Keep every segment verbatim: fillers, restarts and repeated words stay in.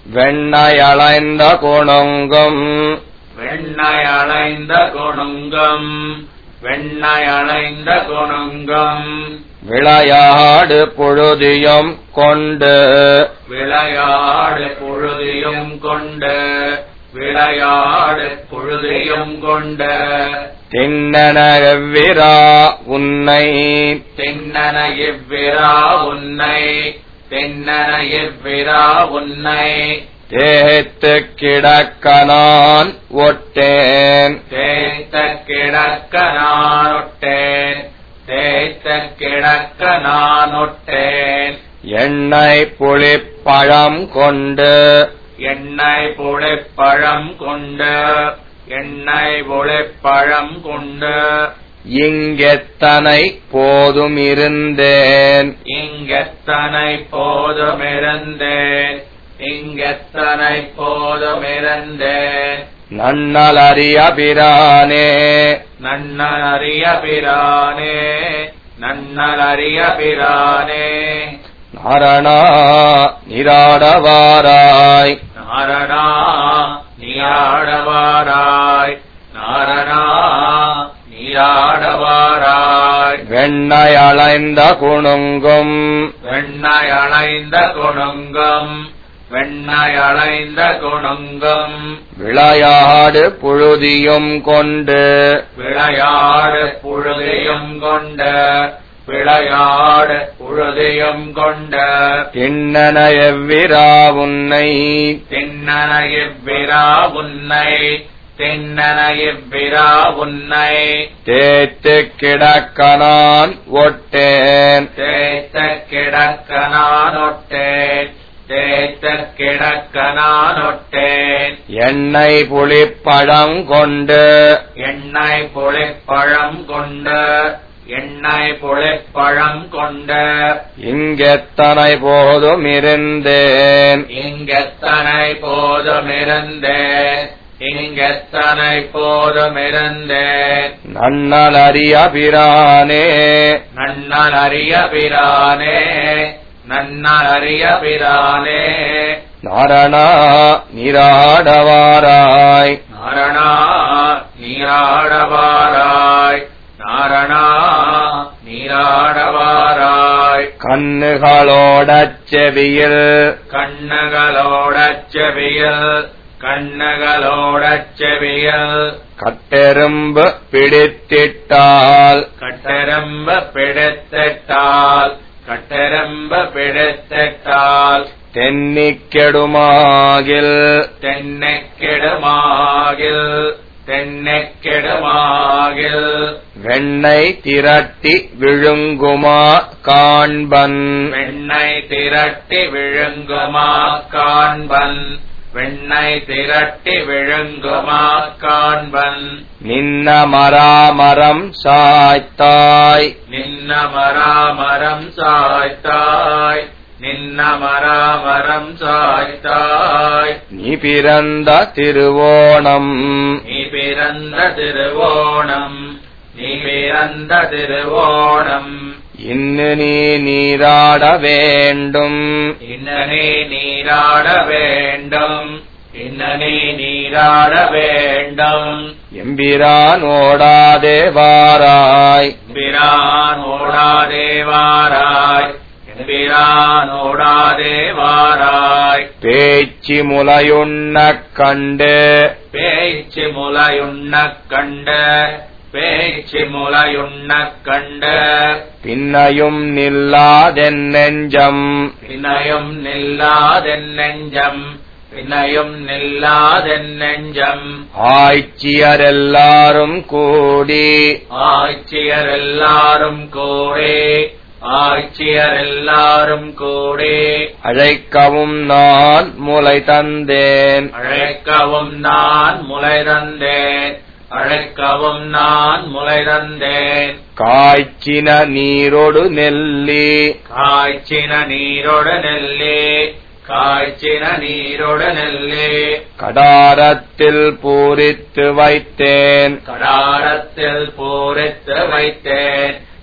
வெண்ணயளைந்த குணுங்கும் வெண்ணயளைந்த குணுங்கும் வெண்ணயளைந்த குணுங்கும் விளையாடு புழுதியும் கொண்டு விளையாடு புழுதியும் கொண்டு விளையாடு புழுதியும் கொண்டு திண்ணன எவ்விரா உன்னை திண்ணன எவ்விரா உன்னை திண்ணன எவ்விரா உன்னை தேய்த்து கிடக்க நான் ஒட்டேன் தேய்த்த கிடக்க நான் ஒட்டேன் தேய்த்த கிடக்க நான் ஒட்டேன் எண்ணெய் புளிப்பழம் கொண்டு எண்ணெய் புளிப்பழம் கொண்டு எண்ணெய் புளிப்பழம் கொண்டு இங்கெத்தனை போதும் இருந்தேன் இங்கெத்தனை போதும் இருந்தேன் இங்கெத்தனை போதும் இருந்தேன் நன்னலறிய பிரானே நன்னலறிய பிரானே நன்னலறிய பிரானே நாரணா நிராடவாராய் நாரணா நீராடவாராய் நாரணா நீராடவாராய் வெண்ணயளைந்த குணுங்கும் வெண்ணயளைந்த குணுங்கும் வெண்ணயளைந்த குணுங்கும் விளையாடு புழுதியும் கொண்டு விளையாடு புழுதியும் கொண்டு விளையாடு புழுதியும் கொண்டு திண்ணன எவ்விரா உன்னை திண்ணன எவ்விரா உன்னை திண்ணன எவ்விரா உன்னை தேய்த்து கிடக்க நான் ஒட்டேன் தேய்த்த கிடக்க நான் ஒட்டேன் தேய்த்த கிடக்க நான் ஒட்டேன் எண்ணெய் புளிப்பழம் கொண்டு எண்ணெய் புளிப்பழம் கொண்டு எண்ணெய் புளிப்பழம் கொண்டு இங்கெத்தனை போதும் இருந்தேன் இங்கெத்தனை போதும் இருந்தேன் இங்கெத்தனை போதும் இருந்தேன் நன்னலறிய பிரானே நன்னலறிய பிரானே நன்னலறிய பிரானே நாரணா நீராடவாராய் நாரணா நீராடவாராய் நாரணா நீராடவாராய் கண்ணுகளோடச் செவியில் கண்ணகளோடச் செவியில் கண்ணகளோடச் செவியில் கட்டெரும்பு பிடித்திட்டால் கட்டெரும்பு பிடித்திட்டால் கட்டெரும்பு பிடித்திட்டால் தென்னிக்கெடுமாகில் தென்னைக்கெடுமாகில் தென்னைக்கெடுமாகில் வெண்ணெய் திரட்டி விழுங்குமா காண்பன் வெண்ணெய் திரட்டி விழுங்குமா காண்பன் வெண்ணெய் திரட்டி விழுங்குமா காண்பன் நின்ன மராமரம் சாய்த்தாய் நின்ன மராமரம் சாய்த்தாய் நின்ன மராமரம் சாய்த்தாய் நீ பிறந்த திருவோணம் நீ பிறந்த திருவோணம் நீ பிறந்த திருவோணம் இன்னு நீ நீராட வேண்டும் இன்னனே நீராட வேண்டும் இன்னனே நீராட வேண்டும் எம்பிரான் ஓடாதே வாராய் பிரான் ஓடாதே வாராய் பிரான் ஓடாதே வாராய் பேச்சு முலையுண்ணக் கண்டு பேச்சு முலையுண்ணக் கண்டு பேச்சு முலையுண்ணக் கண்டு பின்னையும் நில்லாதென் நெஞ்சம் பின்னையும் நில்லாதென் நெஞ்சம் பின்னையும் நில்லாதென் நெஞ்சம் ஆய்ச்சியரெல்லாரும் கூடி ஆட்சியர் எல்லாரும் கூடி ஆட்சியர் எல்லாரும் கூடி அழைக்கவும் நான் முலை தந்தேன் அழைக்கவும் நான் முலை தந்தேன் அழைக்கவும் நான் முலை தந்தேன் காய்ச்சின நீரோடு நெல்லி காய்ச்சின நீரோடு நெல்லி காய்ச்சின நீரோடு நெல்லி கடாரத்தில் பூரித்து வைத்தேன் கடாரத்தில் பூரித்து வைத்தேன்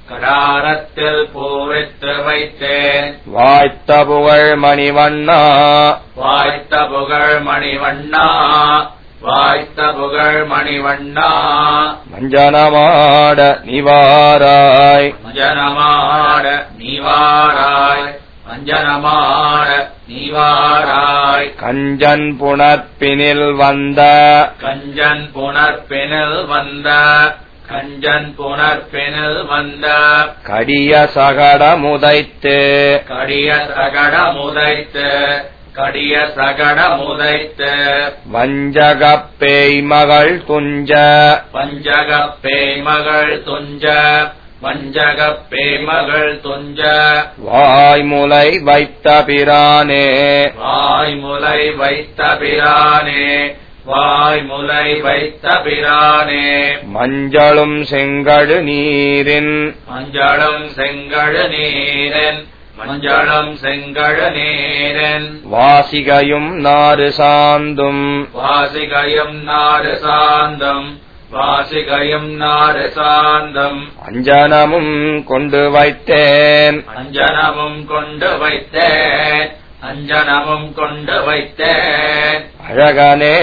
கடாரத்தில் பூவித்து வைத்தேன். வாய்த்த புகழ் மணிவண்ணா வாய்த்த புகழ் மணிவண்ணா வாய்த்த புகழ் மணிவண்ணா மஞ்சனமாட நிவாராய் மஞ்சனமாட நீவாராய் மஞ்சனமாட நீவாராய் கஞ்சன் புணர்ப்பினில் வந்த கஞ்சன் புணர்ப்பினில் வந்த கஞ்சன் புணர்ப்பினில் வந்த கடிய சகடமுதைத்து கடிய சகடமுதைத்து கடிய சகடமுதைத்து வஞ்சகப் பேய்மகள் துஞ்ச வஞ்சகப் பேய்மகள் துஞ்ச வஞ்சகப் பேய்மகள் துஞ்ச வாய்முலை வைத்த பிரானே வாய்முலை வைத்த பிரானே வாய்முலை வைத்த பிரானே மஞ்சளும் செங்கழு நீரின் மஞ்சளும் செங்கழு நீரன் மஞ்சளும் செங்கழு நீரன் வாசிகையும் நாறு சாந்தும் வாசிகையும் நாறு சாந்தம் வாசிகையும் நாறு சாந்தம் அஞ்சனமும் கொண்டு வைத்தேன் அஞ்சனமும் கொண்டு வைத்தேன் அஞ்சனமும் கொண்டு வைத்தேன் அழகனே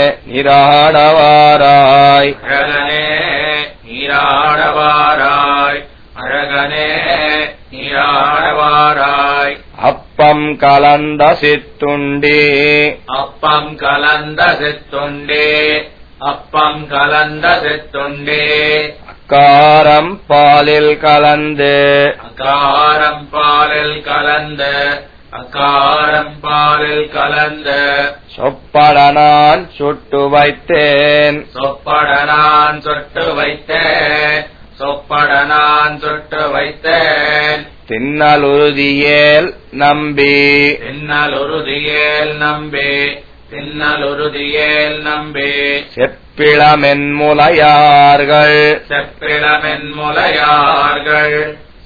நிராடவாராய் அழகனே நீராடவாராய் அழகனே நீராடவாராய் அப்பம் கலந்த சித்துண்டி அப்பம் கலந்த சித்துண்டே அப்பம் கலந்த சித்துண்டே அக்காரம் பாலில் கலந்து அகாரம் பாலில் கலந்து அகாரம் பாலில் கலந்து சொப்பட நான் சுட்டு வைத்தேன் சொப்பட நான் சொட்டு வைத்தேன் சொப்பட நான் சொட்டு வைத்தேன் தின்னலுறுதியேல் நம்பி தின்னலுறுதியேல் நம்பி தின்னலுறுதியேல் நம்பி செப்பிளமென்முலையார்கள் செப்பிளமென்முலையார்கள்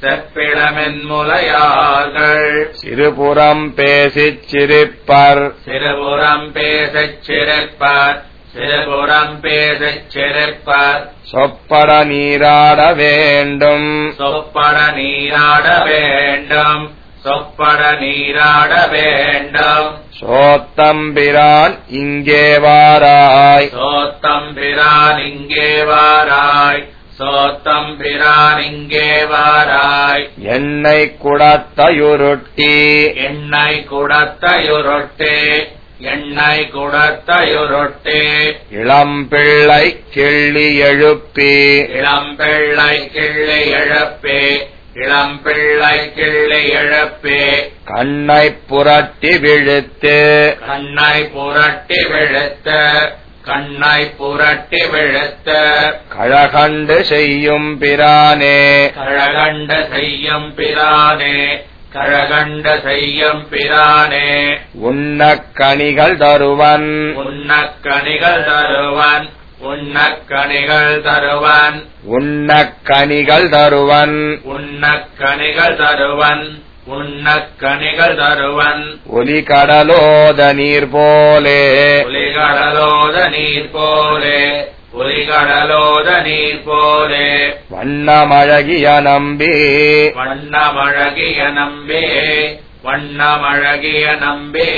செப்பிளமென்முலையார்கள் சிறுபுறம் பேசிச் சிரிப்பர் சிறுபுறம் பேசச் சிரிப்பர் சிறுபுறம் பேசச் சிரிப்பர் சொப்பட நீராட வேண்டும் சொப்பட நீராட வேண்டும் சொப்பட நீராட வேண்டும் சோத்தம்பிரான் இங்கே வாராய் சோத்தம்பிரான் இங்கே வாராய் சோத்தம்பிரான் இங்கே வாராய் எண்ணெய் குடத்தையுருட்டி எண்ணெய் குடத்தையுருட்டி எண்ணெய் குடத்தையுருட்டி இளம்பிள்ளை கிள்ளி எழுப்பி இளம்பிள்ளை கிள்ளி எழுப்பி இளம்பிள்ளை கிள்ளி எழுப்பி கண்ணை புரட்டி விழுத்து கண்ணை புரட்டி விழுத்து கண்ணை புரட்டி விழுத்து கழகண்டு செய்யும் பிரானே கழகண்ட செய்யும் பிரானே கழகண்ட செய்யும் பிரானே உண்ணக் கனிகள் தருவன் உண்ணக் கனிகள் தருவன் உண்ணக் கனிகள் தருவன் உண்ணக் கனிகள் தருவன் உண்ணக் கனிகள் தருவன் உண்ணக் கனிகள் தருவன் ஒலி கடலோத நீர் போலே ஒலிகடலோத நீர் போலே ஒலிகடலோத நீர் போலே வண்ணமழகிய நம்பி வண்ணமழகிய நம்பே வண்ணமழகிய நம்பே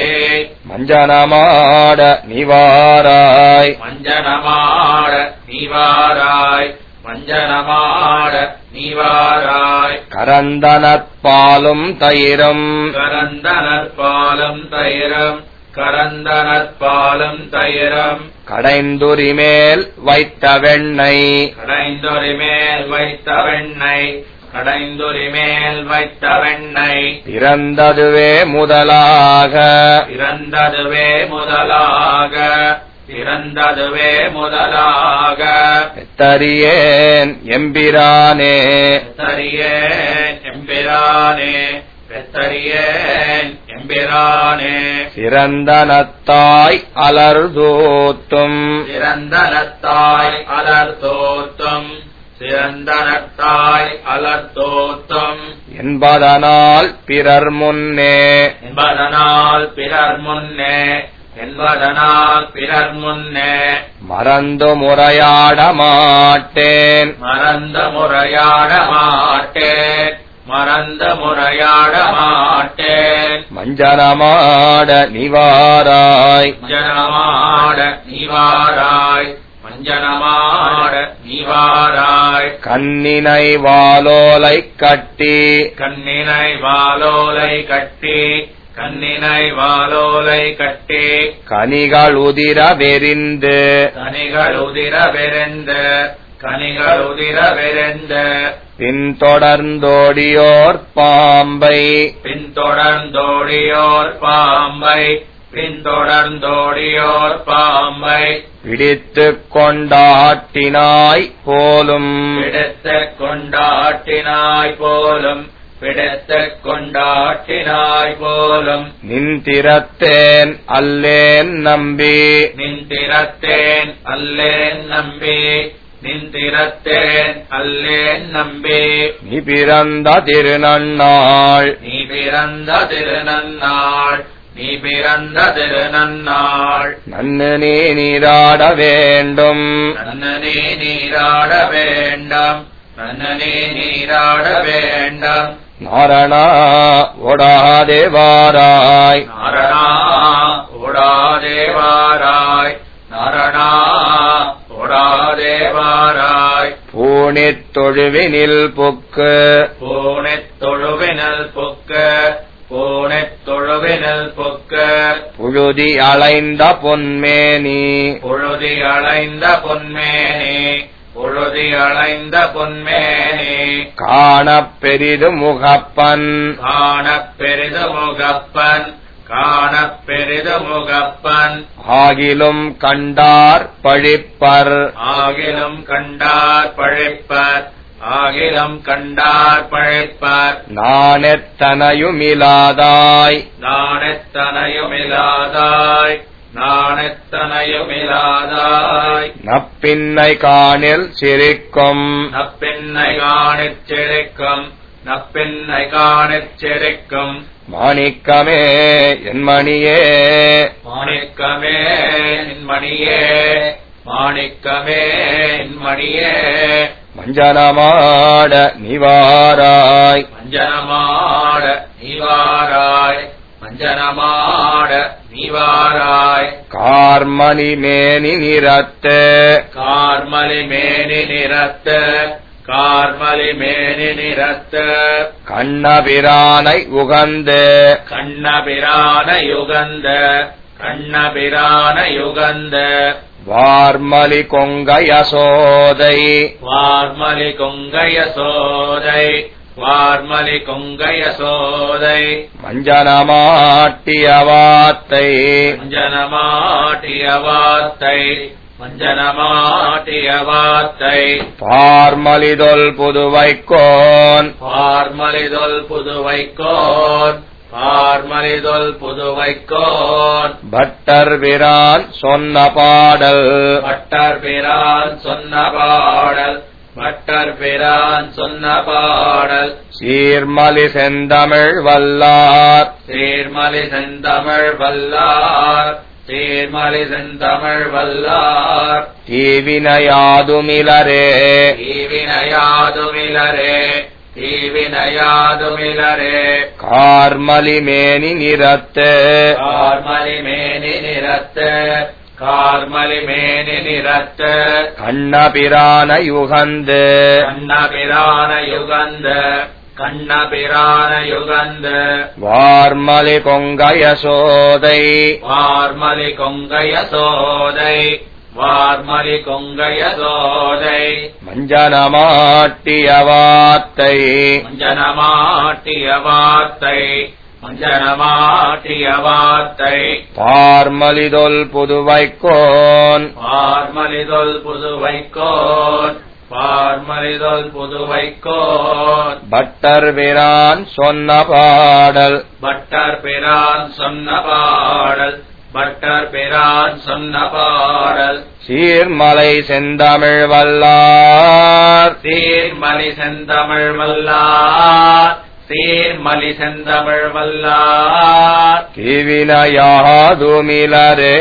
மஞ்சனமாட நிவாராய் மஞ்சனமாட நீவாராய் மஞ்சனமாட நீவாராய் கரந்தனற்பாலும் தயிரும் கரந்தனற்பாலும் தயிரும் கரந்தனற்பாலும் தயிரும் கடைந்துரிமேல் வைத்த வெண்ணெய் கடைந்தொரி மேல் வைத்த வெண்ணெய் கடைந்தொரி மேல் வைத்த வெண்ணெய் பிறந்ததுவே முதலாக பிறந்ததுவே முதலாக பிறந்ததுவே முதலாக பெத்தறியேன் எம்பிரானே பெத்தறியேன் எம்பிரானே பெத்தறியேன் எம்பிரானே சிறந்தனத்தாய் அலர்தூத்தும் சிறந்தனத்தாய் அலர்தோத்தும் சிறந்தனத்தாய் அலர்தோத்தும் என்பதனால் பிறர் முன்னே என்பதனால் பிறர் முன்னே என்பதனால் பிறர் முன்னே மறந்து முறையாட மாட்டேன் மறந்த முறையாட மாட்டேன் மறந்த முறையாட மாட்டேன் மஞ்சனமாட நிவாராய் மஞ்சனமாட நிவாராய் மஞ்சனமாட நிவாராய் கண்ணினை வாலோலை கட்டி கண்ணினை வாலோலை கட்டி கண்ணினை வாலோலை கட்டி கனிகள் உதிர வெறிந்து கனிகள் உதிர வெறிந்து கனிகள் உதிர வெறிந்து பின்தொடர்ந்தோடியோர் பாம்பை பின்தொடர்ந்தோடியோர் பாம்பை பின்தொடர்ந்தோடியோர் பாம்பை பிடித்துக் கொண்டாட்டினாய் போலும் பிடித்துக் கொண்டாட்டினாய் போலும் பிடித்துக் கொண்டாட்டினாய் போலும் நின்திறத்தேன் அல்லேன் நம்பி நின்திறத்தேன் அல்லேன் நம்பி நின்திறத்தேன் அல்லேன் நம்பி நீ பிறந்த திருநன்னாள் நீ பிறந்த திருநன்னாள் நீ பிறந்த திருநன்னாள் நன்னு நீ நீராட வேண்டும் நன்னனே நீராட வேண்டாம் நன்னனே நீராட வேண்டாம் நாரணா ஓடாதே வாராய் நாரணா ஓடாதேவாராய் நாரணா ஓடாதேவாராய் பூணித் தொழுவினில் புக்கு பூனைத் தொழுவினல் பொக்க பூனைத் தொழுவினல் பொக்க புழுதி அலைந்த பொன்மேனி பொழுதி அலைந்த பொன்மேனி பொழுதி அலைந்த பொன்மேனி காணப் பெரிது முகப்பன் காணப் பெரிது முகப்பன் காணப் பெரிது முகப்பன் ஆகிலும் கண்டார் பழிப்பர் ஆகிலும் கண்டார் பழிப்பர் ஆகிலும் கண்டார் பழிப்பர் நாணெத்தனையுமிலாதாய் நாணெத்தனையுமிலாதாய் நாணெத்தனையுமிலாதாய் நப்பின்னை காணில் சிரிக்கும் நப்பின்னை காணிச் சிரிக்கும் நப்பின்னை காணிச் சிரிக்கும் மாணிக்கமே என் மணியே மாணிக்கமே என் மணியே மாணிக்கமே என் மணியே மஞ்சனமாட நிவாராய் மஞ்சனமாட நீவாராய் மஞ்சனமாட நீவாராய் கார்மணி மேனி நிறத்து கார்மலி மேனி நிறத்து கார்மலி மேனி நிறத்து கண்ணபிரானை உகந்து கண்ணபிரான யுகந்த கண்ணபிரான யுகந்த வார்மலி கொங்கயசோதை வார்மலி கொங்கய சோதை வார்மலி கொங்கய சோதை மஞ்சனமாட்டிய வார்த்தை மஞ்சனமாட்டிய வார்த்தை மஞ்சனமாட்டிய வார்த்தை பார்மலிதொல் புதுவைக்கோன் பார்மலிதொல் புதுவைக்கோன் பார்மலிதொல் புதுவைக்கோன் பட்டர் பிரான் சொன்ன பாடல் பட்டர் பிரான் சொன்ன பாடல் பட்டர் பிரான் சொன்ன பாடல் சீர்மலி செந்தமிழ் வல்லார் சீர்மலி செந்தமிழ் வல்லார் சீர்மலி செந்தமிழ் வல்லார் தீவினையாதுமிலரே தீவினையாதுமிலரே தீவினையாதுமிலரே கார்மலி மேனி நிறத்து கார்மலி மேனி நிறத்து கார்மலி மேனி நிறத்து கண்ணபிரான யுகந்து கண்ணபிரான யுகந்த கண்ணபிரான யுகந்த வார்மலி கொங்கயசோதை வார்மலி கொங்கய சோதை வார்மலி கொங்கய சோதை மஞ்சனமாட்டிய வார்த்தை மஞ்சனமாட்டிய வார்த்தை மஞ்சனமாட்டிய வார்த்தை பார்மலிதொல் புதுவைக்கோன் பார்மலிதொல் புதுவைக்கோன் பார்மலிதொல் புதுவைக்கோன் பட்டர் பிரான் சொன்ன பாடல் பட்டர் பிரான் சொன்ன பாடல் பட்டர் பிரான் சொன்ன பாடல் சீர்மலை செந்தமிழ் வல்லார் சீர்மலி செந்தமிழ் வல்லார் சீர்மலி சீர்மலி செந்தமிழ் வல்லார் தீவினையாதுமிலரே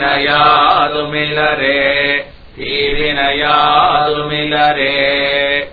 தீவினையாதுமிலரே தீவினையாதுமிலரே